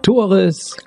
Tores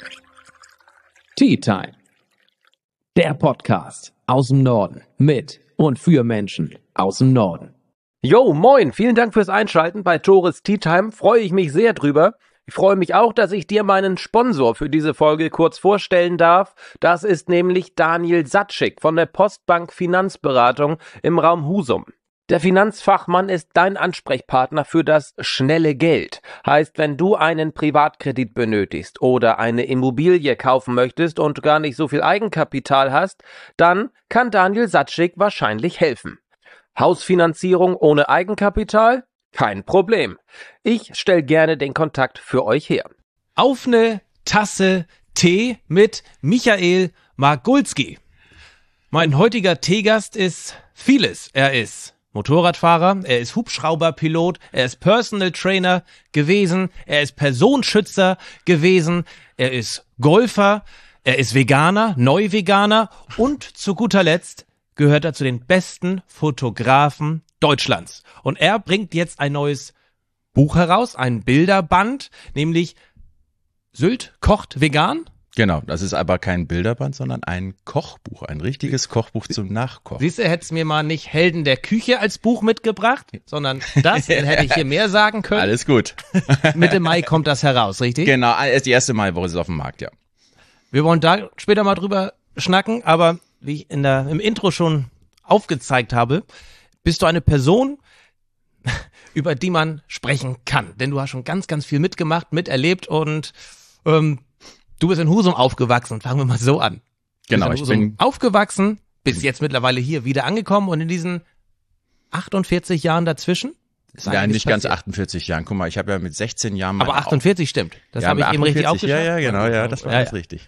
Tea Time. Der Podcast aus dem Norden mit und für Menschen aus dem Norden. Jo, moin, vielen Dank fürs Einschalten bei Tores Tea Time, freue ich mich sehr drüber. Ich freue mich auch, dass ich dir meinen Sponsor für diese Folge kurz vorstellen darf. Das ist nämlich Daniel Satschik von der Postbank Finanzberatung im Raum Husum. Der Finanzfachmann ist dein Ansprechpartner für das schnelle Geld. Heißt, wenn du einen Privatkredit benötigst oder eine Immobilie kaufen möchtest und gar nicht so viel Eigenkapital hast, dann kann Daniel Satschik wahrscheinlich helfen. Hausfinanzierung ohne Eigenkapital? Kein Problem. Ich stelle gerne den Kontakt für euch her. Auf eine Tasse Tee mit Michael Margulski. Mein heutiger Teegast ist vieles. Er ist Motorradfahrer, er ist Hubschrauberpilot, er ist Personal Trainer gewesen, er ist Personenschützer gewesen, er ist Golfer, er ist Veganer, Neuveganer und zu guter Letzt gehört er zu den besten Fotografen Deutschlands. Und er bringt jetzt ein neues Buch heraus, ein Bilderband, nämlich Sylt kocht vegan. Genau, das ist aber kein Bilderband, sondern ein Kochbuch, ein richtiges Kochbuch zum Nachkochen. Siehst du, hättest mir mal nicht Helden der Küche als Buch mitgebracht, sondern das, dann hätte ich hier mehr sagen können. Alles gut. Mitte Mai kommt das heraus, richtig? Genau, erst die erste Maiwoche ist es auf dem Markt, ja. Wir wollen da später mal drüber schnacken, aber wie ich im Intro schon aufgezeigt habe, bist du eine Person, über die man sprechen kann. Denn du hast schon ganz, ganz viel mitgemacht, miterlebt und du bist in Husum aufgewachsen. Fangen wir mal so an. Genau, ich bin aufgewachsen, bist jetzt mittlerweile hier wieder angekommen und in diesen 48 Jahren dazwischen? Ja, nicht ganz 48 Jahren. Guck mal, ich habe ja mit 16 Jahren... Aber 48 stimmt. Das habe ich eben richtig aufgeschrieben. Ja, genau, ja, das war alles richtig.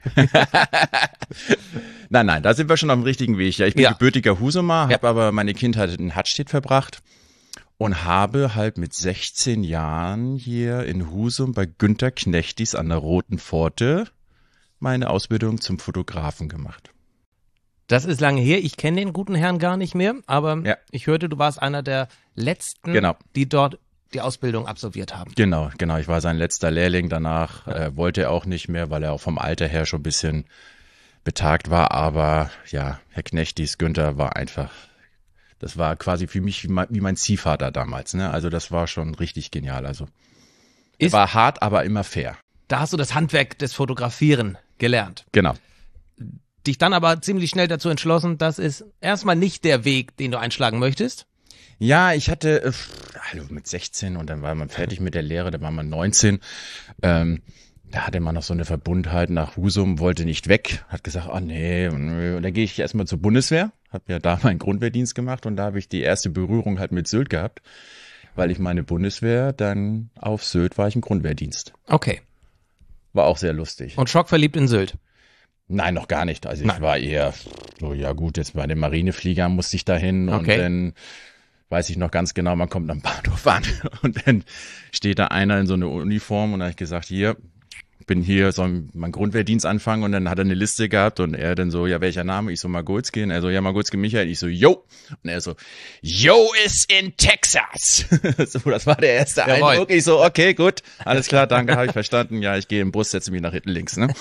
Nein, da sind wir schon auf dem richtigen Weg. Ja, ich bin gebürtiger Husumer, habe aber meine Kindheit in Hattstedt verbracht und habe halt mit 16 Jahren hier in Husum bei Günter Knechtis an der Roten Pforte meine Ausbildung zum Fotografen gemacht. Das ist lange her. Ich kenne den guten Herrn gar nicht mehr, aber ich hörte, du warst einer der letzten, die dort die Ausbildung absolviert haben. Genau. Ich war sein letzter Lehrling. Danach wollte er auch nicht mehr, weil er auch vom Alter her schon ein bisschen betagt war. Aber ja, Herr Knechtis, Günther war einfach, das war quasi für mich wie mein Ziehvater damals. Ne? Also das war schon richtig genial. Also war hart, aber immer fair. Da hast du das Handwerk des Fotografieren gelernt. Genau. Dich dann aber ziemlich schnell dazu entschlossen, das ist erstmal nicht der Weg, den du einschlagen möchtest? Ja, ich hatte mit 16 und dann war man fertig mit der Lehre, da war man 19. Da hatte man noch so eine Verbundenheit nach Husum, wollte nicht weg, hat gesagt, nee. Und dann gehe ich erstmal zur Bundeswehr, habe ja da meinen Grundwehrdienst gemacht und da habe ich die erste Berührung halt mit Sylt gehabt, weil ich meine Bundeswehr, dann auf Sylt war ich im Grundwehrdienst. Okay. War auch sehr lustig. Und schockverliebt in Sylt? Nein, noch gar nicht. Also ich war eher so, ja gut, jetzt bei den Marinefliegern musste ich dahin und dann weiß ich noch ganz genau, man kommt am Bahnhof an und dann steht da einer in so einer Uniform und dann habe ich gesagt, hier, bin hier, soll mein Grundwehrdienst anfangen und dann hat er eine Liste gehabt und er dann so, ja, welcher Name? Ich so, Margulski. Und er so, ja, Margulski Michael. Ich so, yo. Und er so, yo ist in Texas. So, das war der erste Eindruck. Ich so, okay, gut, alles klar, danke, habe ich verstanden. Ja, ich gehe im Bus, setze mich nach hinten links, ne?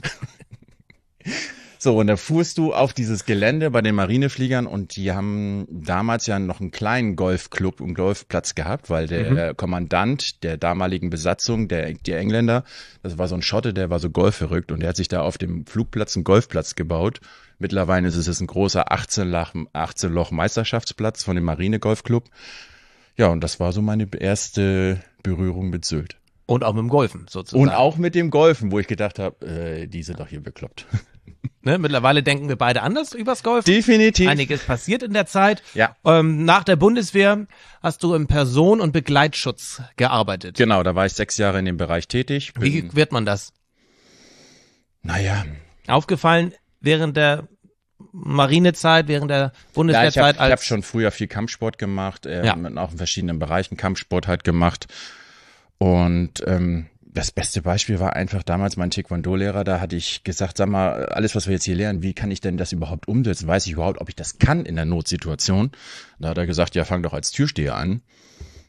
So, und da fuhrst du auf dieses Gelände bei den Marinefliegern und die haben damals ja noch einen kleinen Golfclub und Golfplatz gehabt, weil der Kommandant der damaligen Besatzung, die Engländer, das war so ein Schotte, der war so golfverrückt und der hat sich da auf dem Flugplatz einen Golfplatz gebaut. Mittlerweile ist es ein großer 18-Loch Meisterschaftsplatz von dem Marine-Golfclub. Ja, und das war so meine erste Berührung mit Sylt. Und auch mit dem Golfen sozusagen. Und auch mit dem Golfen, wo ich gedacht habe, die sind doch hier bekloppt. Ne, mittlerweile denken wir beide anders übers Golfen. Definitiv. Einiges passiert in der Zeit. Ja. Nach der Bundeswehr hast du im Person- und Begleitschutz gearbeitet. Genau, da war ich 6 Jahre in dem Bereich tätig. Wie wird man das? Naja. Aufgefallen während der Marinezeit, während der Bundeswehrzeit? Ich hab schon früher viel Kampfsport gemacht, auch in verschiedenen Bereichen Kampfsport halt gemacht. Und das beste Beispiel war einfach damals mein Taekwondo-Lehrer, da hatte ich gesagt, sag mal, alles, was wir jetzt hier lernen, wie kann ich denn das überhaupt umsetzen? Weiß ich überhaupt, ob ich das kann in der Notsituation? Da hat er gesagt, ja, fang doch als Türsteher an.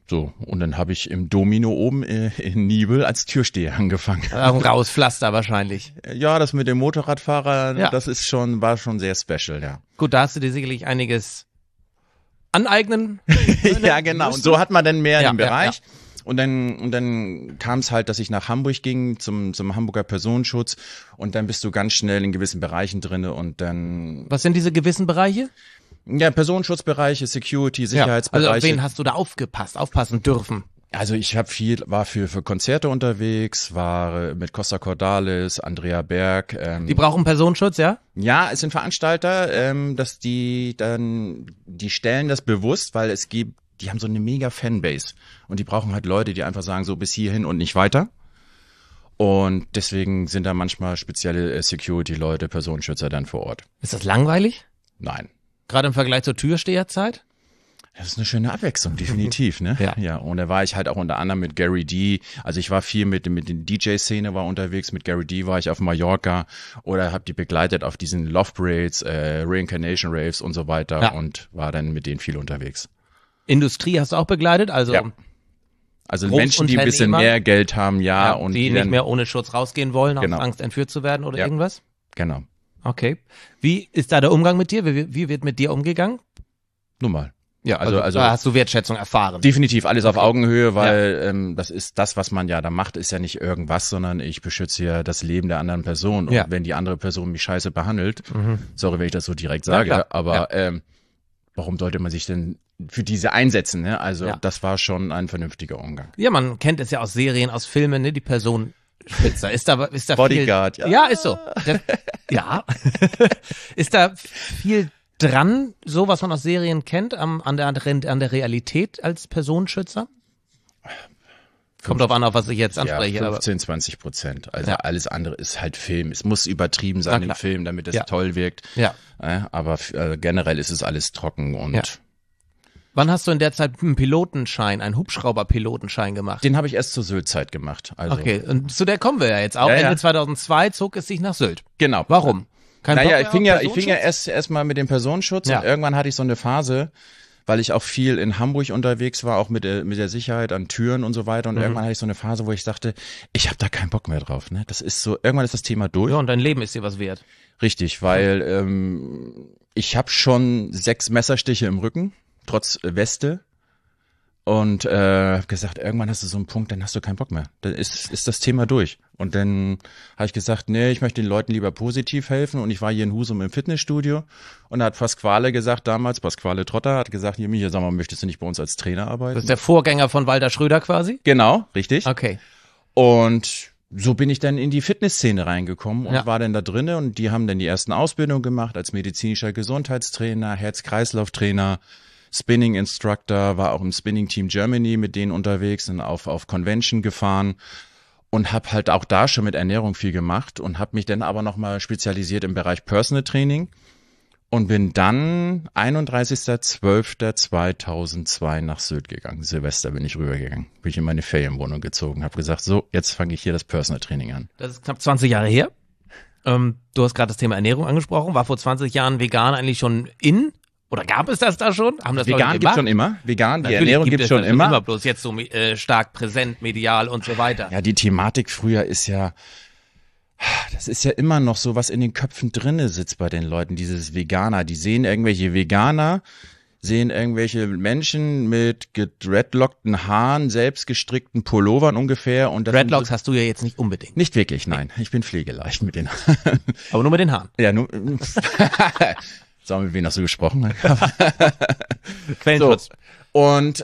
So, und dann habe ich im Domino oben in Nibel als Türsteher angefangen. Raus Pflaster wahrscheinlich. Ja, das mit dem Motorradfahrer, das war schon sehr special, ja. Gut, da hast du dir sicherlich einiges aneignen. Ja, genau. Und so hat man dann mehr im Bereich. Ja. Und dann kam es halt, dass ich nach Hamburg ging zum Hamburger Personenschutz und dann bist du ganz schnell in gewissen Bereichen drinne und dann. Was sind diese gewissen Bereiche? Ja, Personenschutzbereiche, Security, Sicherheitsbereiche. Also auf wen hast du da aufpassen dürfen? Also ich war für Konzerte unterwegs, war mit Costa Cordalis, Andrea Berg. Die brauchen Personenschutz, ja? Ja, es sind Veranstalter, dass die stellen das bewusst, weil die haben so eine mega Fanbase und die brauchen halt Leute, die einfach sagen, so bis hierhin und nicht weiter. Und deswegen sind da manchmal spezielle Security-Leute, Personenschützer dann vor Ort. Ist das langweilig? Nein. Gerade im Vergleich zur Türsteherzeit? Das ist eine schöne Abwechslung, definitiv, ne? Ja. Und da war ich halt auch unter anderem mit Gary D. Also ich war viel mit den DJ-Szene war unterwegs. Mit Gary D war ich auf Mallorca oder habe die begleitet auf diesen Love Parades, Reincarnation Raves und so weiter und war dann mit denen viel unterwegs. Industrie hast du auch begleitet? Also Menschen, die ein bisschen mehr Geld haben, und die nicht mehr ohne Schutz rausgehen wollen, aus Angst entführt zu werden oder irgendwas? Genau. Okay. Wie ist da der Umgang mit dir? Wie wird mit dir umgegangen? Nun mal. Ja, also da hast du Wertschätzung erfahren. Definitiv alles auf Augenhöhe, weil das ist das, was man ja da macht, ist ja nicht irgendwas, sondern ich beschütze ja das Leben der anderen Person. Und wenn die andere Person mich scheiße behandelt, sorry, wenn ich das so direkt sage, aber warum sollte man sich denn für diese einsetzen? Ne? Also das war schon ein vernünftiger Umgang. Ja, man kennt es ja aus Serien, aus Filmen, ne? Die Person Spitzer. Ist da Bodyguard, viel, ja, ist so. Ist da viel dran, so was man aus Serien kennt, an der Realität als Personenschützer? Kommt drauf an, auf was ich jetzt anspreche. 15-20%. Also alles andere ist halt Film. Es muss übertrieben sein im Film, damit es toll wirkt. Ja. Aber generell ist es alles trocken und. Ja. Wann hast du in der Zeit einen Hubschrauber-Pilotenschein gemacht? Den habe ich erst zur Sylt-Zeit gemacht. Also. Okay, und zu der kommen wir ja jetzt auch. Ende 2002 zog es sich nach Sylt. Genau. Warum? Ich fing ja erst mal mit dem Personenschutz und irgendwann hatte ich so eine Phase, weil ich auch viel in Hamburg unterwegs war, auch mit der Sicherheit an Türen und so weiter. Und irgendwann hatte ich so eine Phase, wo ich dachte, ich habe da keinen Bock mehr drauf. Ne? Das ist so, irgendwann ist das Thema durch. Ja, und dein Leben ist dir was wert. Richtig, weil ich habe schon 6 Messerstiche im Rücken, trotz Weste. Und hab gesagt, irgendwann hast du so einen Punkt, dann hast du keinen Bock mehr. Dann ist das Thema durch. Und dann habe ich gesagt, nee, ich möchte den Leuten lieber positiv helfen. Und ich war hier in Husum im Fitnessstudio. Und da hat Pasquale gesagt damals, Pasquale Trotter, hat gesagt, hier Micha, sag mal, möchtest du nicht bei uns als Trainer arbeiten? Das ist der Vorgänger von Walter Schröder quasi? Genau, richtig. Okay. Und so bin ich dann in die Fitnessszene reingekommen und war dann da drinne. Und die haben dann die ersten Ausbildungen gemacht als medizinischer Gesundheitstrainer, Herz-Kreislauf-Trainer, Spinning Instructor, war auch im Spinning Team Germany mit denen unterwegs und auf Convention gefahren und habe halt auch da schon mit Ernährung viel gemacht und habe mich dann aber nochmal spezialisiert im Bereich Personal Training und bin dann 31.12.2002 nach Sylt gegangen. Silvester bin ich rübergegangen, bin ich in meine Ferienwohnung gezogen, habe gesagt, so, jetzt fange ich hier das Personal Training an. Das ist knapp 20 Jahre her. Du hast gerade das Thema Ernährung angesprochen. War vor 20 Jahren vegan eigentlich schon in? Oder gab es das da schon? Haben das vegan gibt schon immer. Die Ernährung gibt es schon immer. Bloß jetzt so stark präsent, medial und so weiter. Ja, die Thematik früher ist ja, das ist ja immer noch so, was in den Köpfen drinne sitzt bei den Leuten, dieses Veganer. Die sehen irgendwelche Veganer, sehen irgendwelche Menschen mit gedreadlockten Haaren, selbst gestrickten Pullovern ungefähr. Und Dreadlocks hast du ja jetzt nicht unbedingt. Nicht wirklich, nein. Ich bin pflegeleicht mit den Haaren. Aber nur mit den Haaren. Ja, nur. Sag mal, mit wem hast du gesprochen? Quellenschutz. So. Und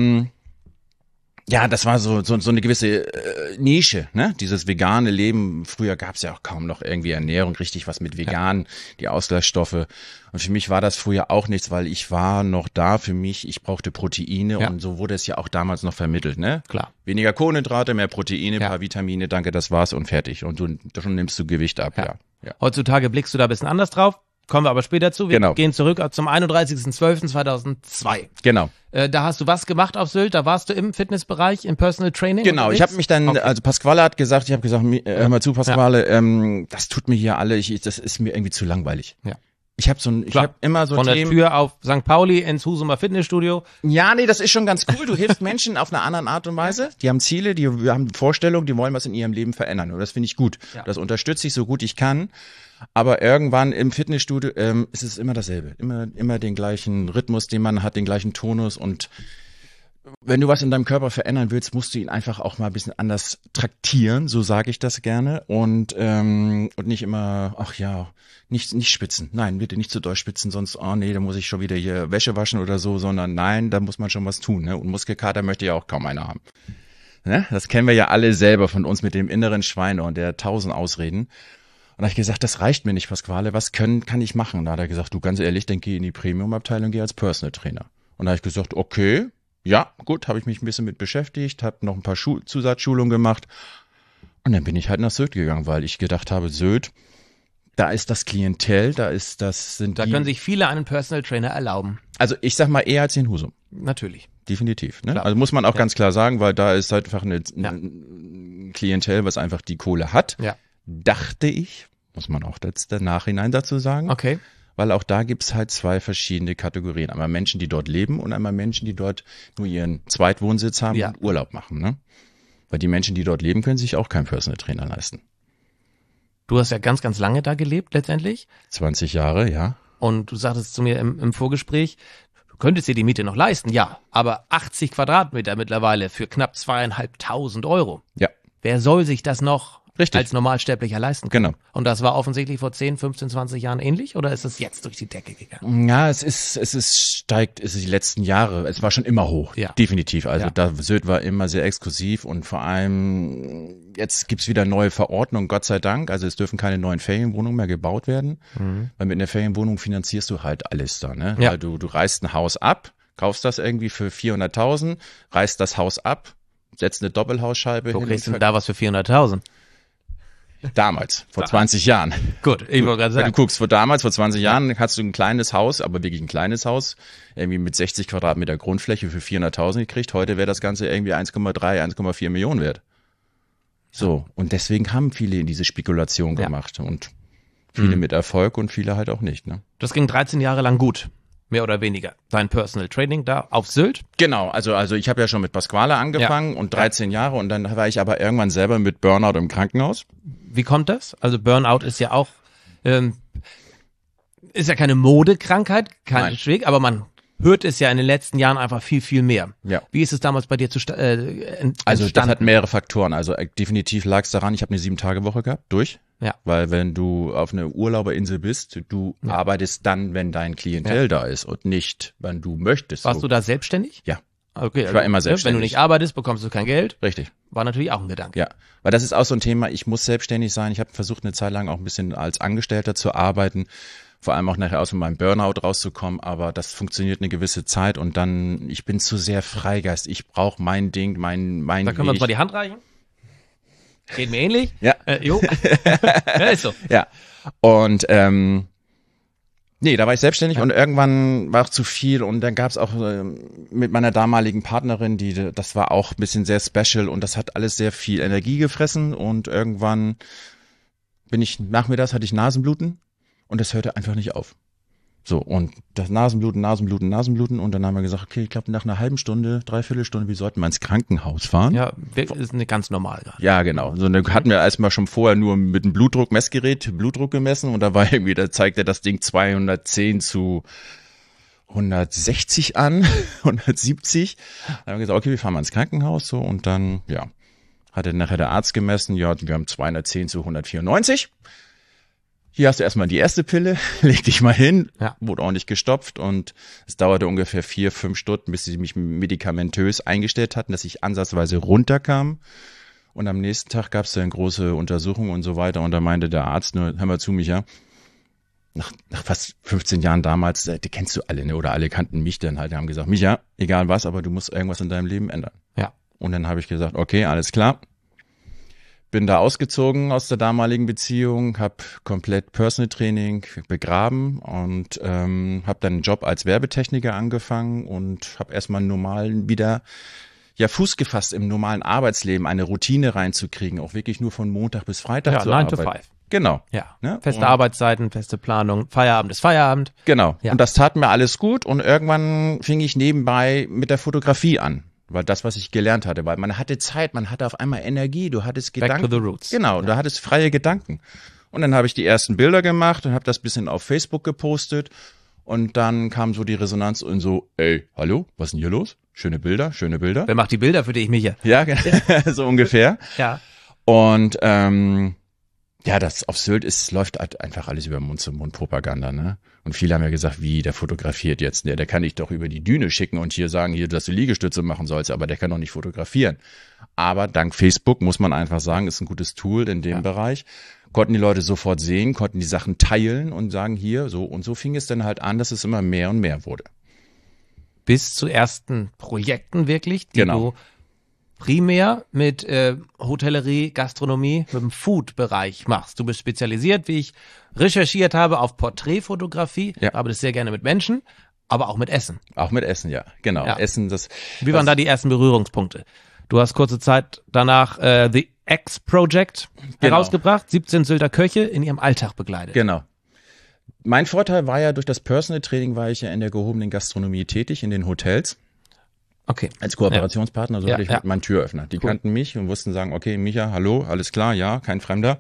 ja, das war so eine gewisse Nische, ne? Dieses vegane Leben. Früher gab es ja auch kaum noch irgendwie Ernährung, richtig was mit vegan, die Ausgleichsstoffe. Und für mich war das früher auch nichts, weil ich war noch da für mich, ich brauchte Proteine und so wurde es ja auch damals noch vermittelt, ne? Klar. Weniger Kohlenhydrate, mehr Proteine, paar Vitamine, danke, das war's und fertig. Und schon nimmst du Gewicht ab, ja. Heutzutage blickst du da ein bisschen anders drauf. Kommen wir aber später zu. Wir gehen zurück zum 31.12.2002. Genau. Da hast du was gemacht auf Sylt? Da warst du im Fitnessbereich, im Personal Training? Genau, unterwegs? Ich habe mich dann, also Pasquale hat gesagt, ich habe gesagt, hör mal zu, Pasquale, das tut mir hier alle, das ist mir irgendwie zu langweilig. Ja. Ich habe immer so von der Themen. Tür auf St. Pauli ins Husumer Fitnessstudio. Ja, nee, das ist schon ganz cool. Du hilfst Menschen auf eine andere Art und Weise. Die haben Ziele, die haben Vorstellungen, die wollen was in ihrem Leben verändern. Und das finde ich gut. Ja. Das unterstütze ich so gut ich kann. Aber irgendwann im Fitnessstudio ist es immer dasselbe. Immer den gleichen Rhythmus, den man hat, den gleichen Tonus. Und wenn du was in deinem Körper verändern willst, musst du ihn einfach auch mal ein bisschen anders traktieren. So sage ich das gerne. Und nicht immer, ach ja, nicht spitzen. Nein, bitte nicht zu doll spitzen, sonst, oh nee, da muss ich schon wieder hier Wäsche waschen oder so, sondern nein, da muss man schon was tun. Ne? Und Muskelkater möchte ja auch kaum einer haben. Ne? Das kennen wir ja alle selber von uns mit dem inneren Schweinehund, der 1000 Ausreden. Und da habe ich gesagt, das reicht mir nicht, Pasquale, was kann ich machen? Da hat er gesagt, du, ganz ehrlich, dann geh in die Premium-Abteilung, geh als Personal Trainer. Und da habe ich gesagt, okay, ja, gut, habe ich mich ein bisschen mit beschäftigt, habe noch ein paar Zusatzschulungen gemacht und dann bin ich halt nach Sylt gegangen, weil ich gedacht habe, Sylt, da ist das Klientel, da können sich viele einen Personal Trainer erlauben. Also ich sag mal eher als in Husum. Natürlich. Definitiv. Ne? Klar. Also muss man auch ganz klar sagen, weil da ist halt einfach ein Klientel, was einfach die Kohle hat, dachte ich, muss man auch jetzt im Nachhinein dazu sagen. Okay. Weil auch da gibt's halt zwei verschiedene Kategorien. Einmal Menschen, die dort leben und einmal Menschen, die dort nur ihren Zweitwohnsitz haben und Urlaub machen. Ne? Weil die Menschen, die dort leben, können sich auch keinen Personal Trainer leisten. Du hast ja ganz, ganz lange da gelebt letztendlich. 20 Jahre, ja. Und du sagtest zu mir im Vorgespräch, du könntest dir die Miete noch leisten, ja. Aber 80 Quadratmeter mittlerweile für knapp 2.500 Euro. Ja. Wer soll sich das noch Richtig. als Normalsterblicher leisten können? Genau. Und das war offensichtlich vor 10, 15, 20 Jahren ähnlich oder ist es jetzt durch die Decke gegangen? Ja, es ist die letzten Jahre, es war schon immer hoch, definitiv. Also Sylt war immer sehr exklusiv und vor allem jetzt gibt's wieder neue Verordnungen, Gott sei Dank. Also es dürfen keine neuen Ferienwohnungen mehr gebaut werden, weil mit einer Ferienwohnung finanzierst du halt alles da. Ne? Ja. Weil du reißt ein Haus ab, kaufst das irgendwie für 400.000, reißt das Haus ab, setzt eine Doppelhausscheibe hin. Wo kriegst du denn da was für 400.000? Damals, vor 20 Jahren. Gut, ich wollte gerade sagen. Wenn du guckst, vor 20 Jahren hast du ein kleines Haus, aber wirklich ein kleines Haus, irgendwie mit 60 Quadratmeter Grundfläche für 400.000 gekriegt. Heute wäre das Ganze irgendwie 1,3, 1,4 Millionen wert. So, und deswegen haben viele in diese Spekulation gemacht und viele mit Erfolg und viele halt auch nicht. Ne? Das ging 13 Jahre lang gut. Mehr oder weniger. Dein Personal Training da auf Sylt? Genau, also ich habe ja schon mit Pasquale angefangen und 13 Jahre und dann war ich aber irgendwann selber mit Burnout im Krankenhaus. Wie kommt das? Also Burnout ist ja auch, ist ja keine Modekrankheit, kein Schweg, aber man hört es ja in den letzten Jahren einfach viel, viel mehr. Ja. Wie ist es damals bei dir entstanden? Also das hat mehrere Faktoren. Also definitiv lag es daran, ich habe eine 7-Tage-Woche gehabt, durch. Ja. Weil wenn du auf einer Urlauberinsel bist, du arbeitest dann, wenn dein Klientel da ist und nicht, wenn du möchtest. Warst du da selbstständig? Ja. Okay. Ich war immer selbstständig. Wenn du nicht arbeitest, bekommst du kein Geld. Richtig. War natürlich auch ein Gedanke. Ja, weil das ist auch so ein Thema, ich muss selbstständig sein. Ich habe versucht, eine Zeit lang auch ein bisschen als Angestellter zu arbeiten, vor allem auch nachher aus meinem Burnout rauszukommen, aber das funktioniert eine gewisse Zeit und dann, ich bin zu sehr Freigeist. Ich brauche mein Ding, mein Da können wir uns mal die Hand reichen. Geht mir ähnlich. Ja. Jo. Ja, ist so. Ja. Und nee, da war ich selbstständig und irgendwann war es zu viel und dann gab's auch mit meiner damaligen Partnerin, das war auch ein bisschen sehr special und das hat alles sehr viel Energie gefressen und irgendwann nachmittags hatte ich Nasenbluten und das hörte einfach nicht auf. So, und das Nasenbluten und dann haben wir gesagt, okay, ich glaube nach einer halben Stunde, 3/4 Stunde, wir sollten mal ins Krankenhaus fahren. Ja, ist nicht ganz normal gerade. Ja, genau. So, dann hatten wir erstmal schon vorher nur mit einem Blutdruck gemessen und da zeigte das Ding 210 zu 160 an, 170. Dann haben wir gesagt, okay, wir fahren mal ins Krankenhaus, so, und dann, hatte nachher der Arzt gemessen, wir haben 210 zu 194. Hier hast du erstmal die erste Pille, leg dich mal hin, wurde ordentlich gestopft und es dauerte ungefähr 4-5 Stunden, bis sie mich medikamentös eingestellt hatten, dass ich ansatzweise runterkam. Und am nächsten Tag gab es dann große Untersuchungen und so weiter und da meinte der Arzt nur, hör mal zu, Micha, nach fast 15 Jahren damals, die kennst du alle, ne? Oder alle kannten mich dann halt, die haben gesagt, Micha, egal was, aber du musst irgendwas in deinem Leben ändern. Ja. Und dann habe ich gesagt, okay, alles klar. Bin da ausgezogen aus der damaligen Beziehung, habe komplett Personal Training begraben und habe dann einen Job als Werbetechniker angefangen und habe erstmal wieder Fuß gefasst im normalen Arbeitsleben, eine Routine reinzukriegen, auch wirklich nur von Montag bis Freitag zu arbeiten. 9 to 5. Genau. Ja. Ne? Feste Arbeitszeiten, feste Planung, Feierabend ist Feierabend. Genau. Ja. Und das tat mir alles gut und irgendwann fing ich nebenbei mit der Fotografie an. Weil das, was ich gelernt hatte, weil man hatte Zeit, man hatte auf einmal Energie, du hattest Gedanken. Back to the roots. Genau, du hattest freie Gedanken. Und dann habe ich die ersten Bilder gemacht und habe das bisschen auf Facebook gepostet. Und dann kam so die Resonanz und so, ey, hallo, was ist denn hier los? Schöne Bilder, schöne Bilder. Wer macht die Bilder für dich, Micha? Ja, so ungefähr. Ja. Und ja, das auf Sylt läuft halt einfach alles über Mund-zu-Mund-Propaganda, ne? Und viele haben ja gesagt, wie, der fotografiert jetzt, der kann dich doch über die Düne schicken und hier sagen, hier, dass du Liegestütze machen sollst, aber der kann doch nicht fotografieren. Aber dank Facebook, muss man einfach sagen, ist ein gutes Tool in dem Bereich. Konnten die Leute sofort sehen, konnten die Sachen teilen und sagen, hier, so und so fing es dann halt an, dass es immer mehr und mehr wurde. Bis zu ersten Projekten wirklich, die Genau. du primär mit Hotellerie, Gastronomie, mit dem Food-Bereich machst. Du bist spezialisiert, wie ich recherchiert habe, auf Porträtfotografie, Ja. arbeitest sehr gerne mit Menschen, aber auch mit Essen. Auch mit Essen, ja, genau. Ja. Essen, Wie waren da die ersten Berührungspunkte? Du hast kurze Zeit danach The X Project herausgebracht, 17 Sylter Köche in ihrem Alltag begleitet. Genau. Mein Vorteil war ja, durch das Personal Training war ich ja in der gehobenen Gastronomie tätig, in den Hotels. Okay. Als Kooperationspartner, so Ja, hatte ich ja. halt meinen Türöffner. Die kannten mich und wussten sagen, okay, Micha, hallo, alles klar, ja, kein Fremder.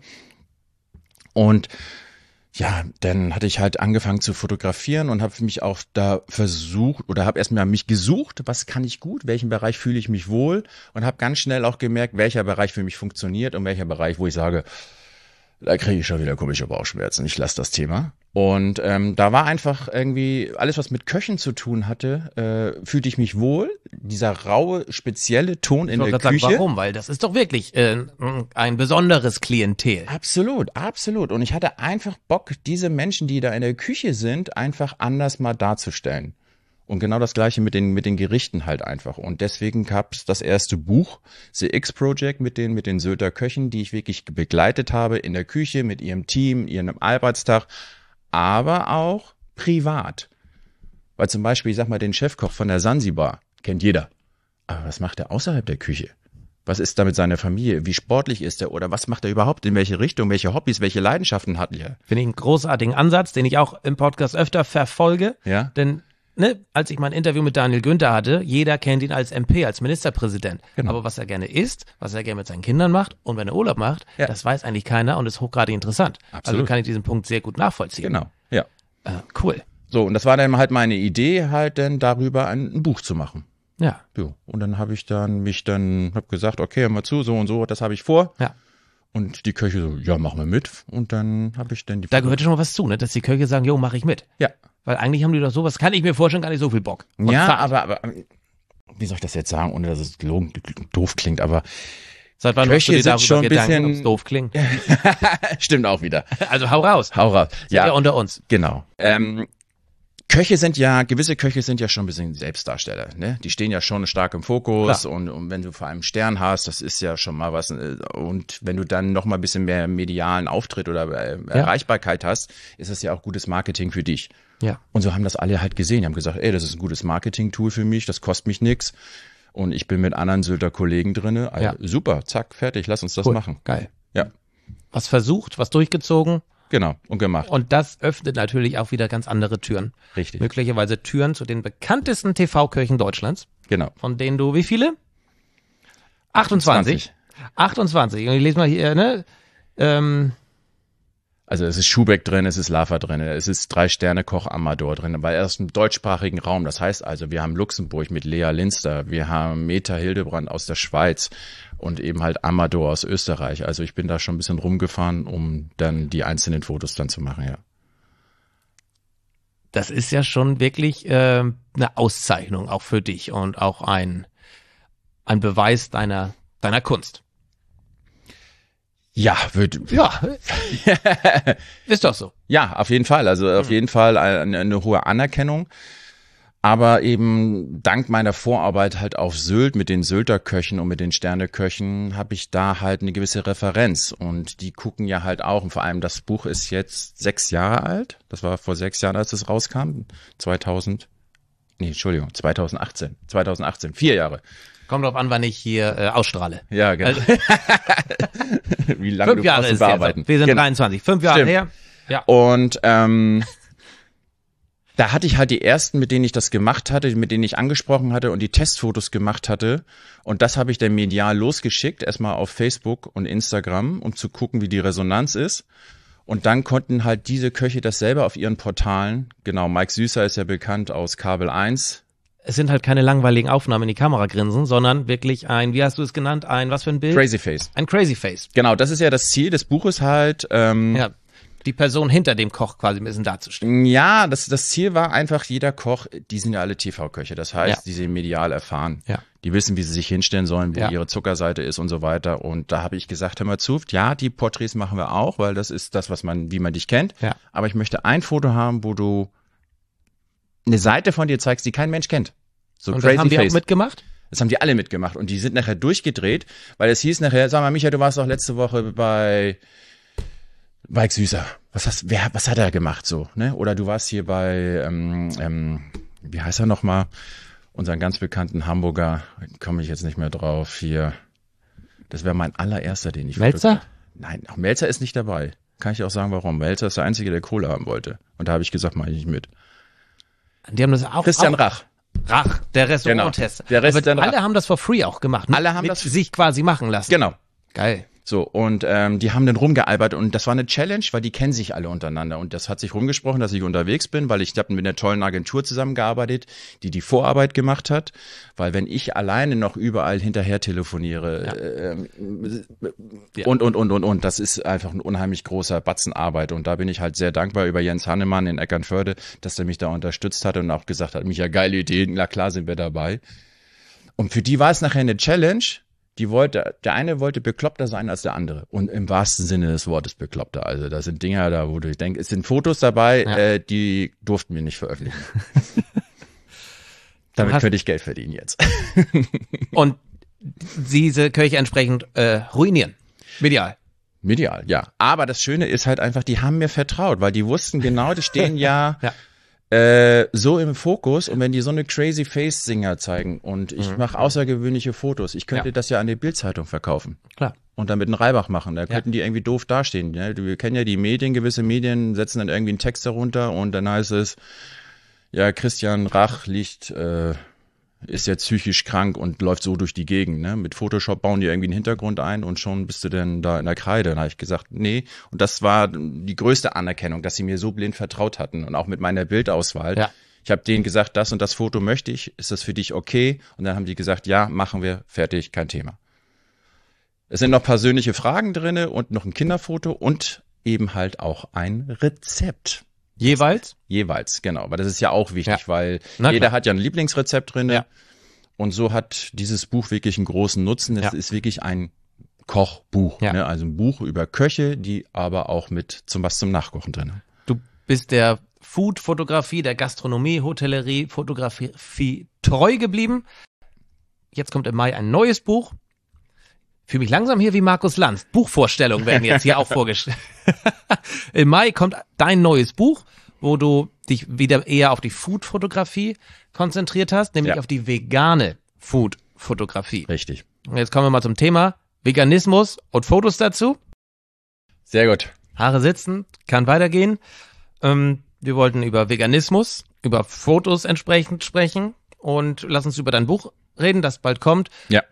Und ja, dann hatte ich halt angefangen zu fotografieren und habe mich auch da versucht oder habe erstmal mich gesucht, was kann ich gut, welchen Bereich fühle ich mich wohl und habe ganz schnell auch gemerkt, welcher Bereich für mich funktioniert und welcher Bereich, wo ich sage, da kriege ich schon wieder komische Bauchschmerzen, ich lasse das Thema. Und da war einfach irgendwie alles, was mit Köchen zu tun hatte, fühlte ich mich wohl. Dieser raue, spezielle Ton in der Küche. Sagen, warum? Weil das ist doch wirklich ein besonderes Klientel. Absolut, absolut. Und ich hatte einfach Bock, diese Menschen, die da in der Küche sind, einfach anders mal darzustellen. Und genau das Gleiche mit den Gerichten halt einfach. Und deswegen gab es das erste Buch, The X Project, mit den Sylter Köchen, die ich wirklich begleitet habe in der Küche mit ihrem Team, ihrem Arbeitstag, aber auch privat. Weil zum Beispiel, ich sag mal, den Chefkoch von der Sansibar kennt jeder. Aber was macht er außerhalb der Küche? Was ist da mit seiner Familie? Wie sportlich ist er? Oder was macht er überhaupt? In welche Richtung? Welche Hobbys? Welche Leidenschaften hat er? Finde ich einen großartigen Ansatz, den ich auch im Podcast öfter verfolge. Ja. Denn als ich mein Interview mit Daniel Günther hatte, jeder kennt ihn als MP, als Ministerpräsident. Genau. Aber was er gerne isst, was er gerne mit seinen Kindern macht und wenn er Urlaub macht, Ja. das weiß eigentlich keiner und ist hochgradig interessant. Absolut. Also kann ich diesen Punkt sehr gut nachvollziehen. Genau, ja. Cool. So, und das war dann halt meine Idee, halt dann darüber ein Buch zu machen. Ja. Jo. Und dann habe ich hab gesagt, okay, hör mal zu, so und so, das habe ich vor. Ja. Und die Köche so, ja, machen wir mit. Und dann habe ich dann die Da gehört schon mal was zu, ne? Dass die Köche sagen, jo, mache ich mit. Ja. Weil eigentlich haben die doch sowas, kann ich mir vorstellen, gar nicht so viel Bock. Und Ja, Zeit. aber wie soll ich das jetzt sagen, ohne dass es doof klingt, aber Seit wann Köche machst du dir sind darüber schon ein Gedanken, bisschen- ob's doof klingt? stimmt auch wieder. Also hau raus. Hau raus. Ja, unter uns. Genau. Gewisse Köche sind ja schon ein bisschen Selbstdarsteller, ne? Die stehen ja schon stark im Fokus und wenn du vor allem einen Stern hast, das ist ja schon mal was. Und wenn du dann noch mal ein bisschen mehr medialen Auftritt oder Erreichbarkeit hast, ist das ja auch gutes Marketing für dich. Ja. Und so haben das alle halt gesehen. Die haben gesagt, ey, das ist ein gutes Marketing-Tool für mich, das kostet mich nix. Und ich bin mit anderen Sylter Kollegen drinne. Also, Ja. super, zack, fertig, lass uns das Cool. machen. Geil. Ja, Was versucht, was durchgezogen. genau, und gemacht. Und das öffnet natürlich auch wieder ganz andere Türen. Richtig, Möglicherweise Türen zu den bekanntesten TV-Köchen Deutschlands, genau. von denen du, wie viele? 28. 28. Und ich lese mal hier, ne? Also es ist Schubeck drin, es ist Lava drin, es ist 3-Sterne-Koch Amador drin, aber er ist im deutschsprachigen Raum. Das heißt also, wir haben Luxemburg mit Lea Linster, wir haben Meta Hildebrand aus der Schweiz und eben halt Amador aus Österreich. Also ich bin da schon ein bisschen rumgefahren, um dann die einzelnen Fotos dann zu machen, ja. Das ist ja schon wirklich eine Auszeichnung auch für dich und auch ein Beweis deiner Kunst. Ja, Ja, ist doch so. ja, auf jeden Fall. Also auf jeden Fall eine hohe Anerkennung. Aber eben dank meiner Vorarbeit halt auf Sylt mit den Sylter Köchen und mit den Sterneköchen habe ich da halt eine gewisse Referenz. Und die gucken ja halt auch. Und vor allem das Buch ist jetzt 6 Jahre alt. Das war vor 6 Jahren, als es rauskam. 2018. 4 Jahre. Kommt drauf an, wann ich hier ausstrahle. Ja, genau. Wie lange 5 Jahre ist bearbeiten. Wir sind 23, 5 Jahre Stimmt. her. Ja. Und da hatte ich halt die ersten, mit denen ich das gemacht hatte, mit denen ich angesprochen hatte und die Testfotos gemacht hatte. Und das habe ich dann medial losgeschickt, erstmal auf Facebook und Instagram, um zu gucken, wie die Resonanz ist. Und dann konnten halt diese Köche das selber auf ihren Portalen, genau, Mike Süßer ist ja bekannt aus Kabel 1. Es sind halt keine langweiligen Aufnahmen in die Kamera grinsen, sondern wirklich ein, wie hast du es genannt, was für ein Bild? Crazy Face. Ein Crazy Face. Genau, das ist ja das Ziel des Buches halt. Ja, die Person hinter dem Koch quasi ein bisschen darzustellen. Ja, das Ziel war einfach, jeder Koch, die sind ja alle TV-Köche, das heißt, die sind medial erfahren. Ja. Die wissen, wie sie sich hinstellen sollen, wo ihre Zuckerseite ist und so weiter. Und da habe ich gesagt, hör mal zu, ja, die Porträts machen wir auch, weil das ist das, wie man dich kennt. Ja. Aber ich möchte ein Foto haben, wo du eine Seite von dir zeigst, die kein Mensch kennt. So Und Crazy das haben die Face. auch mitgemacht? Das haben die alle mitgemacht und die sind nachher durchgedreht, weil es hieß nachher, sag mal, Micha, du warst doch letzte Woche bei Mike Süßer. Was hat er gemacht so, ne? Oder du warst hier bei, wie heißt er nochmal? Unseren ganz bekannten Hamburger, komme ich jetzt nicht mehr drauf, hier. Das wäre mein allererster, den ich Melzer? Nein, auch Melzer ist nicht dabei. Kann ich auch sagen, warum. Melzer ist der Einzige, der Kohle haben wollte. Und da habe ich gesagt, mache ich nicht mit. Die haben das auch. Christian Rach. Rach, der Restauranttester. Der Restaurant- Aber alle haben das for free auch gemacht. Ne? Alle haben Mit das- sich quasi machen lassen. Genau. Geil. So, und die haben dann rumgealbert und das war eine Challenge, weil die kennen sich alle untereinander und das hat sich rumgesprochen, dass ich unterwegs bin, weil ich habe mit einer tollen Agentur zusammengearbeitet, die Vorarbeit gemacht hat, weil wenn ich alleine noch überall hinterher telefoniere und, das ist einfach ein unheimlich großer Batzen Arbeit und da bin ich halt sehr dankbar über Jens Hannemann in Eckernförde, dass der mich da unterstützt hat und auch gesagt hat, Micha, geile Idee, na klar sind wir dabei. Und für die war es nachher eine Challenge. Der eine wollte bekloppter sein als der andere. Und im wahrsten Sinne des Wortes bekloppter. Also da sind Dinger da, wo du denkst, es sind Fotos dabei, die durften wir nicht veröffentlichen. Damit könnte ich Geld verdienen jetzt. Und diese Köche entsprechend ruinieren. Medial. Medial, ja. Aber das Schöne ist halt einfach, die haben mir vertraut, weil die wussten genau, die stehen so im Fokus und wenn die so eine Crazy Face Singer zeigen und ich mache außergewöhnliche Fotos, ich könnte das ja an die Bild-Zeitung verkaufen. Klar. Und damit einen Reibach machen. Da könnten die irgendwie doof dastehen. Ja? Wir kennen ja die Medien, gewisse Medien setzen dann irgendwie einen Text darunter und dann heißt es, ja, Christian Rach ist jetzt psychisch krank und läuft so durch die Gegend. Ne? Mit Photoshop bauen die irgendwie einen Hintergrund ein und schon bist du dann da in der Kreide. Dann habe ich gesagt, nee. Und das war die größte Anerkennung, dass sie mir so blind vertraut hatten und auch mit meiner Bildauswahl. Ja. Ich habe denen gesagt, das und das Foto möchte ich. Ist das für dich okay? Und dann haben die gesagt, ja, machen wir, fertig, kein Thema. Es sind noch persönliche Fragen drinne und noch ein Kinderfoto und eben halt auch ein Rezept. Jeweils? Jeweils, genau. Aber das ist ja auch wichtig, weil jeder hat ja ein Lieblingsrezept drin. Ja. Und so hat dieses Buch wirklich einen großen Nutzen. Es ist wirklich ein Kochbuch. Ja. Ne? Also ein Buch über Köche, die aber auch mit was zum Nachkochen drin haben. Du bist der Food-Fotografie, der Gastronomie, Hotellerie, Fotografie treu geblieben. Jetzt kommt im Mai ein neues Buch. Fühle mich langsam hier wie Markus Lanz. Buchvorstellungen werden jetzt hier auch vorgestellt. Im Mai kommt dein neues Buch, wo du dich wieder eher auf die Food-Fotografie konzentriert hast, nämlich auf die vegane Food-Fotografie. Richtig. Und jetzt kommen wir mal zum Thema Veganismus und Fotos dazu. Sehr gut. Haare sitzen, kann weitergehen. Wir wollten über Veganismus, über Fotos entsprechend sprechen und lass uns über dein Buch reden, das bald kommt. Ja.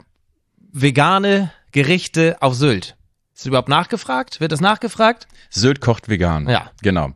Vegane Gerichte auf Sylt. Ist überhaupt nachgefragt? Wird das nachgefragt? Sylt kocht vegan. Ja. Genau.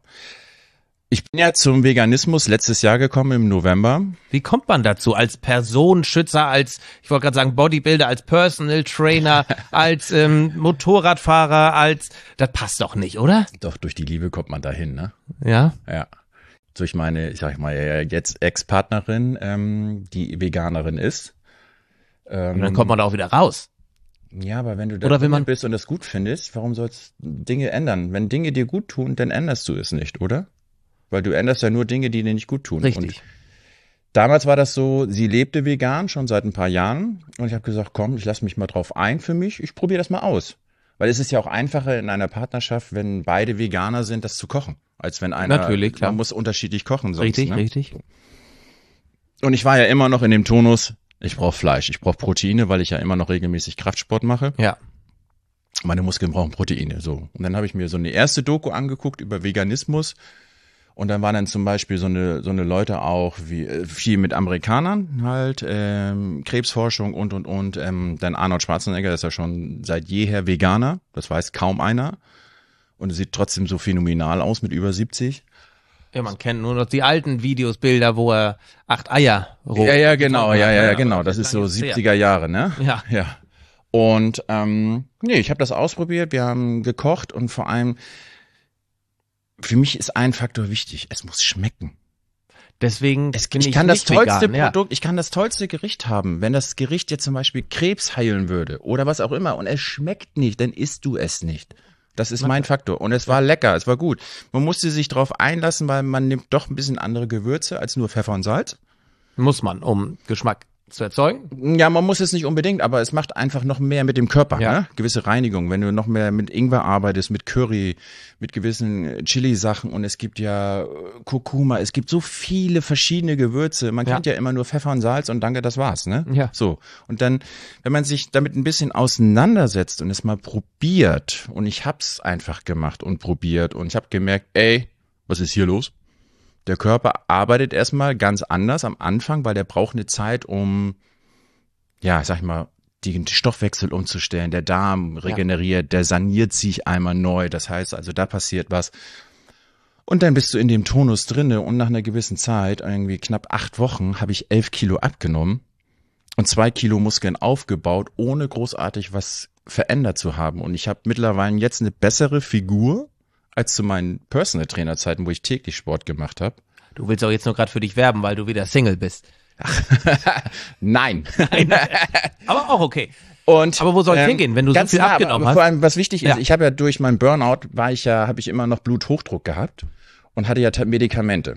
Ich bin ja zum Veganismus letztes Jahr gekommen im November. Wie kommt man dazu? Als Personenschützer, ich wollte gerade sagen Bodybuilder, als Personal Trainer, als Motorradfahrer, das passt doch nicht, oder? Doch, durch die Liebe kommt man dahin, ne? Ja? Ja. Durch meine, ich sag mal, jetzt Ex-Partnerin, die Veganerin ist. Und dann kommt man da auch wieder raus. Ja, aber wenn du da bist und das gut findest, warum sollst du Dinge ändern? Wenn Dinge dir gut tun, dann änderst du es nicht, oder? Weil du änderst ja nur Dinge, die dir nicht gut tun. Richtig. Und damals war das so, sie lebte vegan schon seit ein paar Jahren und ich habe gesagt, komm, ich lasse mich mal drauf ein für mich, ich probiere das mal aus. Weil es ist ja auch einfacher in einer Partnerschaft, wenn beide Veganer sind, das zu kochen, als wenn einer, natürlich, klar. Man muss unterschiedlich kochen sonst. Richtig, ne? richtig. Und ich war ja immer noch in dem Tonus, Ich brauche Fleisch, ich brauche Proteine, weil ich ja immer noch regelmäßig Kraftsport mache. Ja. Meine Muskeln brauchen Proteine, so. Und dann habe ich mir so eine erste Doku angeguckt über Veganismus. Und dann waren dann zum Beispiel so eine Leute auch wie viel mit Amerikanern halt, Krebsforschung und. Dann Arnold Schwarzenegger ist ja schon seit jeher Veganer, das weiß kaum einer. Und sieht trotzdem so phänomenal aus mit über 70. Ja, man kennt nur noch die alten Videos, Bilder, wo er 8 Eier roh. Ja, genau, genau. Das ist so 70er Jahre, ne? Ja. Ja. Und ich habe das ausprobiert, wir haben gekocht und vor allem, für mich ist ein Faktor wichtig, es muss schmecken. Deswegen ich kann das tollste Produkt, ich kann das tollste Gericht haben. Wenn das Gericht jetzt zum Beispiel Krebs heilen würde oder was auch immer und es schmeckt nicht, dann isst du es nicht. Das ist mein Faktor. Und es war lecker, es war gut. Man musste sich drauf einlassen, weil man nimmt doch ein bisschen andere Gewürze als nur Pfeffer und Salz. Muss man, um Geschmack zu erzeugen? Ja, man muss es nicht unbedingt, aber es macht einfach noch mehr mit dem Körper, ja. Ne? Gewisse Reinigung. Wenn du noch mehr mit Ingwer arbeitest, mit Curry, mit gewissen Chili-Sachen und es gibt ja Kurkuma, es gibt so viele verschiedene Gewürze. Man kennt ja immer nur Pfeffer und Salz und danke, das war's, ne? Ja. So. Und dann, wenn man sich damit ein bisschen auseinandersetzt und es mal probiert und ich hab's einfach gemacht und probiert und ich habe gemerkt, ey, was ist hier los? Der Körper arbeitet erstmal ganz anders am Anfang, weil der braucht eine Zeit, um, ja, sag ich mal, den Stoffwechsel umzustellen. Der Darm regeneriert, der saniert sich einmal neu. Das heißt also, da passiert was. Und dann bist du in dem Tonus drinne und nach einer gewissen Zeit, irgendwie knapp 8 Wochen, habe ich 11 Kilo abgenommen und 2 Kilo Muskeln aufgebaut, ohne großartig was verändert zu haben. Und ich habe mittlerweile jetzt eine bessere Figur als zu meinen Personal Trainer Zeiten, wo ich täglich Sport gemacht habe. Du willst auch jetzt nur gerade für dich werben, weil du wieder Single bist. Nein. Aber auch okay. Und, aber wo soll es hingehen, wenn du so viel abgenommen hast? Vor allem, was wichtig ist, ich habe ja durch meinen Burnout, habe ich immer noch Bluthochdruck gehabt und hatte ja Medikamente.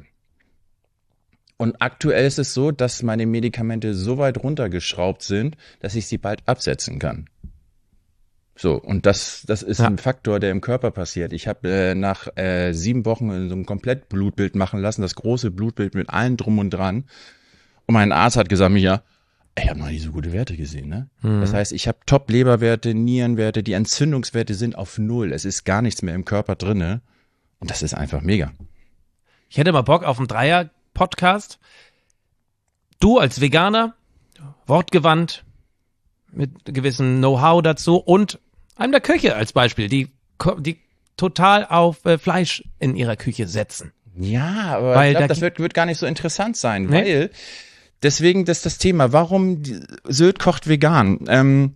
Und aktuell ist es so, dass meine Medikamente so weit runtergeschraubt sind, dass ich sie bald absetzen kann. So, und das ist ein Faktor, der im Körper passiert. Ich habe nach 7 Wochen so ein Komplettblutbild machen lassen, das große Blutbild mit allem drum und dran. Und mein Arzt hat gesagt, Micha, ich habe noch nie so gute Werte gesehen, ne? Das heißt, ich habe Top-Leberwerte, Nierenwerte, die Entzündungswerte sind auf 0. Es ist gar nichts mehr im Körper drinne. Und das ist einfach mega. Ich hätte mal Bock auf einen Dreier-Podcast. Du als Veganer, wortgewandt, mit gewissem Know-how dazu und einem der Köche als Beispiel, die total auf Fleisch in ihrer Küche setzen. Ja, aber ich glaube, das wird gar nicht so interessant sein, weil deswegen das Thema, warum Sylt kocht vegan.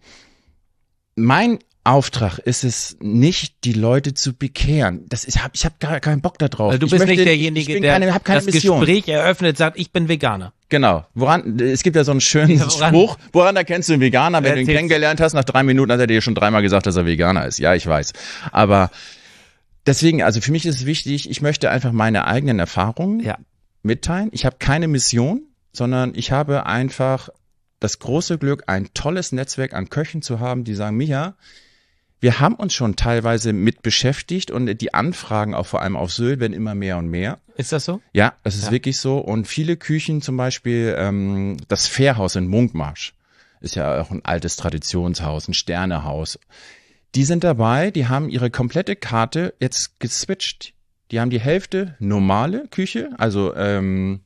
Mein Auftrag ist es nicht, die Leute zu bekehren. Ich habe gar keinen Bock da drauf. Also du bist nicht derjenige, der das Gespräch eröffnet, sagt, ich bin Veganer. Genau. Es gibt ja so einen schönen Spruch, woran erkennst du einen Veganer, wenn du ihn kennengelernt hast, nach 3 Minuten hat er dir schon 3-mal gesagt, dass er Veganer ist. Ja, ich weiß. Aber deswegen, also für mich ist es wichtig, ich möchte einfach meine eigenen Erfahrungen mitteilen. Ich habe keine Mission, sondern ich habe einfach das große Glück, ein tolles Netzwerk an Köchen zu haben, die sagen, Micha, wir haben uns schon teilweise mit beschäftigt und die Anfragen auch vor allem auf Sylt werden immer mehr und mehr. Ist das so? Ja, das ist wirklich so. Und viele Küchen, zum Beispiel das Fährhaus in Munkmarsch, ist ja auch ein altes Traditionshaus, ein Sternehaus. Die sind dabei, die haben ihre komplette Karte jetzt geswitcht. Die haben die Hälfte normale Küche, also ein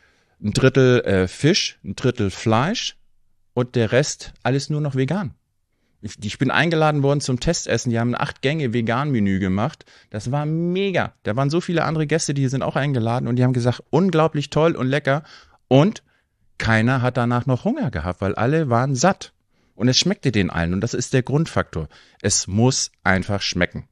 Drittel Fisch, ein Drittel Fleisch und der Rest alles nur noch vegan. Ich bin eingeladen worden zum Testessen. Die haben ein 8-Gänge-Vegan-Menü gemacht. Das war mega. Da waren so viele andere Gäste, die sind auch eingeladen und die haben gesagt, unglaublich toll und lecker. Und keiner hat danach noch Hunger gehabt, weil alle waren satt. Und es schmeckte den allen. Und das ist der Grundfaktor. Es muss einfach schmecken.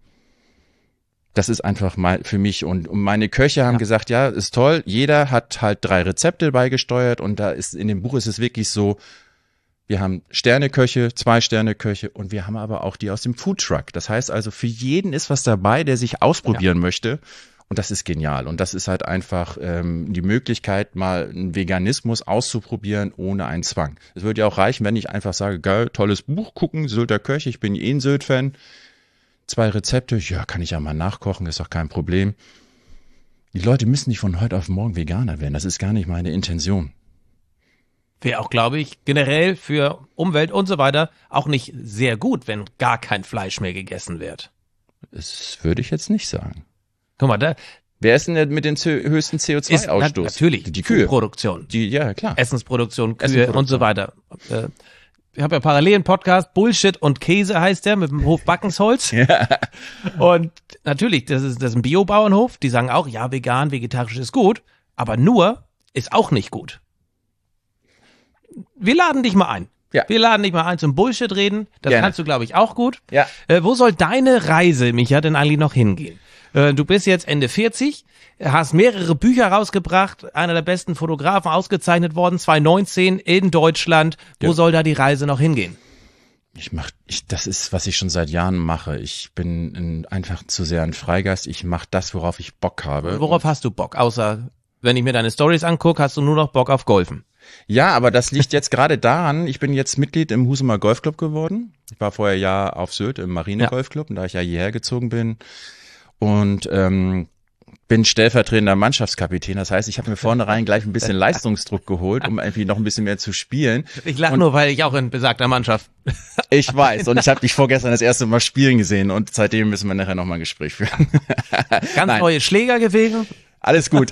Das ist einfach mal für mich. Und meine Köche haben gesagt, ja, ist toll. Jeder hat halt 3 Rezepte beigesteuert. Und da ist in dem Buch ist es wirklich so, wir haben Sterneköche, 2-Sterne-Köche und wir haben aber auch die aus dem Foodtruck. Das heißt also, für jeden ist was dabei, der sich ausprobieren möchte. Und das ist genial. Und das ist halt einfach die Möglichkeit, mal einen Veganismus auszuprobieren ohne einen Zwang. Es würde ja auch reichen, wenn ich einfach sage, geil, tolles Buch gucken, Sylter Köche, ich bin ein Sylt-Fan. 2 Rezepte, ja, kann ich ja mal nachkochen, ist doch kein Problem. Die Leute müssen nicht von heute auf morgen Veganer werden. Das ist gar nicht meine Intention. Wäre auch, glaube ich, generell für Umwelt und so weiter auch nicht sehr gut, wenn gar kein Fleisch mehr gegessen wird. Das würde ich jetzt nicht sagen. Guck mal, da Wer ist denn mit den höchsten CO2-Ausstoß? Natürlich, die Kühe. Produktion. Ja, klar. Essensproduktion, Kühe und so weiter. Ich habe ja parallel einen Podcast, Bullshit und Käse heißt der, mit dem Hof Backensholz. Ja. Und natürlich, das ist ein Biobauernhof, die sagen auch, ja, vegan, vegetarisch ist gut, aber nur ist auch nicht gut. Wir laden dich mal ein. Ja. Wir laden dich mal ein zum Bullshit reden. Das Gerne. kannst du, glaube ich, auch gut. Ja. Wo soll deine Reise, Micha, denn eigentlich noch hingehen? Du bist jetzt Ende 40, hast mehrere Bücher rausgebracht, einer der besten Fotografen ausgezeichnet worden, 2019 in Deutschland. Wo Ja. soll da die Reise noch hingehen? Das ist, was ich schon seit Jahren mache. Ich bin einfach zu sehr ein Freigeist. Ich mache das, worauf ich Bock habe. Worauf hast du Bock? Außer, wenn ich mir deine Stories angucke, hast du nur noch Bock auf Golfen. Ja, aber das liegt jetzt gerade daran, ich bin jetzt Mitglied im Husumer Golfclub geworden. Ich war vorher ja auf Sylt im Marine-Golfclub, und da ich ja hierher gezogen bin und bin stellvertretender Mannschaftskapitän. Das heißt, ich habe mir vornherein gleich ein bisschen Leistungsdruck geholt, um irgendwie noch ein bisschen mehr zu spielen. Ich lache nur, weil ich auch in besagter Mannschaft. Ich weiß, und ich habe dich vorgestern das erste Mal spielen gesehen, und seitdem müssen wir nachher nochmal ein Gespräch führen. Ganz Nein. neue Schläger gewesen. Alles gut.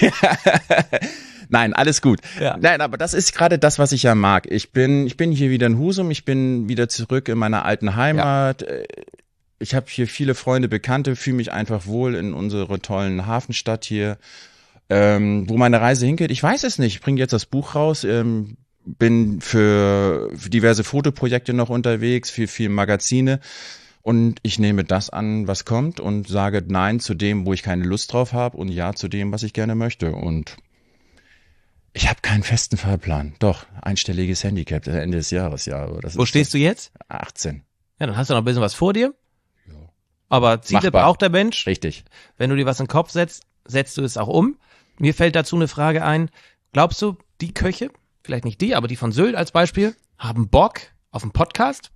Nein, alles gut. Ja. Nein, aber das ist gerade das, was ich ja mag. Ich bin hier wieder in Husum, ich bin wieder zurück in meiner alten Heimat. Ja. Ich habe hier viele Freunde, Bekannte, fühle mich einfach wohl in unserer tollen Hafenstadt hier. Wo meine Reise hingeht, ich weiß es nicht. Ich bringe jetzt das Buch raus, bin für diverse Fotoprojekte noch unterwegs, für viele Magazine. Und ich nehme das an, was kommt, und sage Nein zu dem, wo ich keine Lust drauf habe, und Ja zu dem, was ich gerne möchte. Und ich habe keinen festen Fahrplan. Doch, einstelliges Handicap Ende des Jahres, ja. Aber das Wo stehst du jetzt? 18. Ja, dann hast du noch ein bisschen was vor dir. Ja. Aber Ziele Machbar. braucht der Mensch. Richtig. Wenn du dir was in den Kopf setzt, setzt du es auch um. Mir fällt dazu eine Frage ein. Glaubst du, die Köche, vielleicht nicht die, aber die von Sylt als Beispiel, haben Bock auf einen Podcast?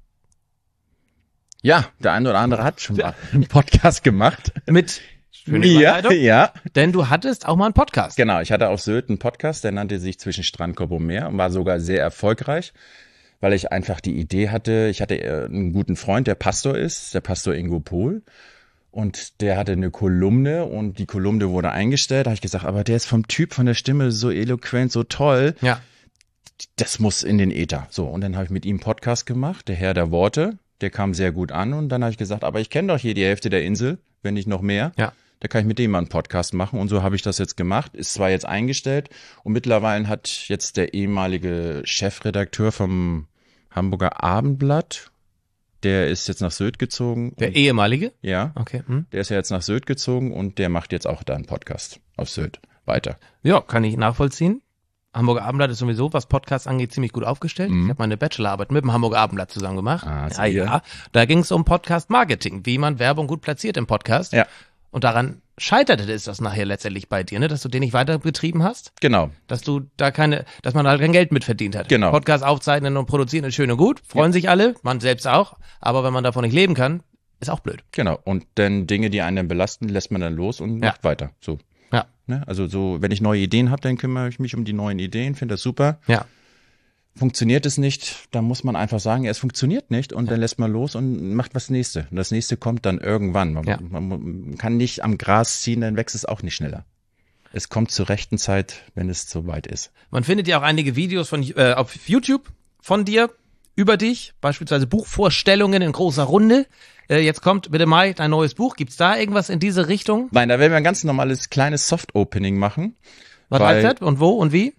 Ja, der eine oder andere hat schon mal einen Podcast gemacht. Mit schöner Ja, Überleitung. ja. Denn du hattest auch mal einen Podcast. Genau, ich hatte auf Sylt einen Podcast, der nannte sich Zwischen Strandkorb und Meer und war sogar sehr erfolgreich, weil ich einfach die Idee hatte, ich hatte einen guten Freund, der Pastor ist, der Pastor Ingo Pohl, und der hatte eine Kolumne, und die Kolumne wurde eingestellt. Da habe ich gesagt, aber der ist vom Typ, von der Stimme so eloquent, so toll, Ja. das muss in den Äther. So, und dann habe ich mit ihm einen Podcast gemacht, der Herr der Worte, der kam sehr gut an, und dann habe ich gesagt, aber ich kenne doch hier die Hälfte der Insel, wenn nicht noch mehr. Ja. Da kann ich mit dem mal einen Podcast machen, und so habe ich das jetzt gemacht. Ist zwar jetzt eingestellt, und mittlerweile hat jetzt der ehemalige Chefredakteur vom Hamburger Abendblatt, der ist jetzt nach Sylt gezogen. Der ehemalige? Ja, Okay. der ist ja jetzt nach Sylt gezogen, und der macht jetzt auch da einen Podcast auf Sylt weiter. Ja, kann ich nachvollziehen. Hamburger Abendblatt ist sowieso, was Podcasts angeht, ziemlich gut aufgestellt. Ich habe meine Bachelorarbeit mit dem Hamburger Abendblatt zusammen gemacht. Ah, Ja, ja. Da ging es um Podcast-Marketing, wie man Werbung gut platziert im Podcast. Ja. Und daran scheiterte es das nachher letztendlich bei dir, ne? Dass du den nicht weiter betrieben hast, Genau, dass du da dass man halt kein Geld mit verdient hat. Genau. Podcast aufzeichnen und produzieren ist schön und gut, freuen sich alle, man selbst auch, aber wenn man davon nicht leben kann, ist auch blöd. genau. Und dann Dinge, die einen dann belasten, lässt man dann los und Ja. macht weiter. So. Ja. Ne? Also so, wenn ich neue Ideen habe, dann kümmere ich mich um die neuen Ideen, finde das super. Ja. Funktioniert es nicht, dann muss man einfach sagen, es funktioniert nicht, und dann lässt man los und macht was Nächste. Und das Nächste kommt dann irgendwann. Man kann nicht am Gras ziehen, dann wächst es auch nicht schneller. Es kommt zur rechten Zeit, wenn es soweit ist. Man findet ja auch einige Videos auf YouTube von dir, über dich, beispielsweise Buchvorstellungen in großer Runde. Jetzt kommt Mitte Mai dein neues Buch. Gibt's da irgendwas in diese Richtung? Nein, da werden wir ein ganz normales kleines Soft-Opening machen. Was heißt das? Und wo und wie?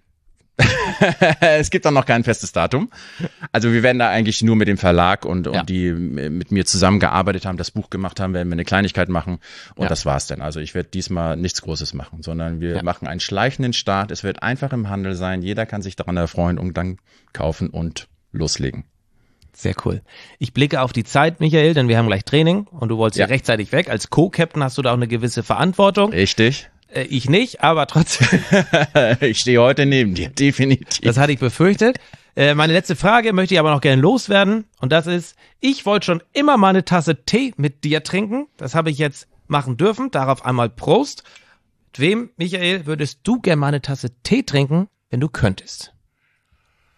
Es gibt dann noch kein festes Datum. Also wir werden da eigentlich nur mit dem Verlag und die mit mir zusammengearbeitet haben, das Buch gemacht haben, werden wir eine Kleinigkeit machen, und das war's dann. Also ich werde diesmal nichts Großes machen, sondern wir machen einen schleichenden Start. Es wird einfach im Handel sein. Jeder kann sich daran erfreuen und dann kaufen und loslegen. Sehr cool. Ich blicke auf die Zeit, Michael, denn wir haben gleich Training und du wolltest ja rechtzeitig weg. Als Co-Captain hast du da auch eine gewisse Verantwortung. Richtig. Ich nicht, aber trotzdem. Ich stehe heute neben dir, definitiv. Das hatte ich befürchtet. Meine letzte Frage möchte ich aber noch gerne loswerden. Und das ist, ich wollte schon immer mal eine Tasse Tee mit dir trinken. Das habe ich jetzt machen dürfen. Darauf einmal Prost. Mit wem, Michael, würdest du gerne mal eine Tasse Tee trinken, wenn du könntest?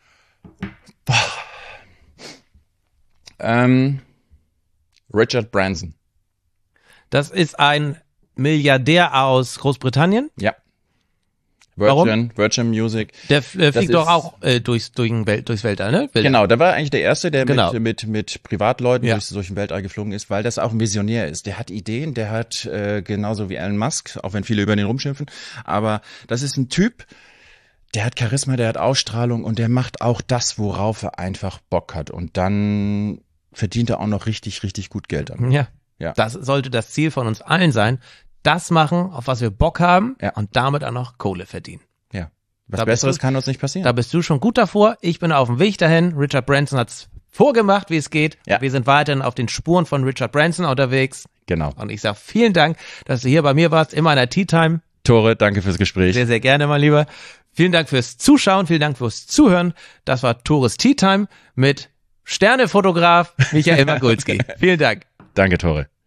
Richard Branson. Das ist ein Milliardär aus Großbritannien. Ja. Warum? Virgin Music. Der fliegt doch auch durchs Weltall, ne? Genau, der war eigentlich der Erste, der Genau. mit Privatleuten durch den Weltall geflogen ist, weil das auch ein Visionär ist. Der hat Ideen, der hat genauso wie Elon Musk, auch wenn viele über den rumschimpfen, aber das ist ein Typ, der hat Charisma, der hat Ausstrahlung und der macht auch das, worauf er einfach Bock hat. Und dann verdient er auch noch richtig, richtig gut Geld an. Ja. Ja. Das sollte das Ziel von uns allen sein. Das machen, auf was wir Bock haben und damit auch noch Kohle verdienen. Ja. Was Besseres kann uns nicht passieren. Da bist du schon gut davor. Ich bin auf dem Weg dahin. Richard Branson hat's vorgemacht, wie es geht. Ja. Wir sind weiterhin auf den Spuren von Richard Branson unterwegs. Genau. Und ich sag vielen Dank, dass du hier bei mir warst in meiner Tea Time. Tore, danke fürs Gespräch. Sehr, sehr gerne, mein Lieber. Vielen Dank fürs Zuschauen, vielen Dank fürs Zuhören. Das war Tores Tea Time mit Sternefotograf Michael Magulski. Vielen Dank. Danke, Tore.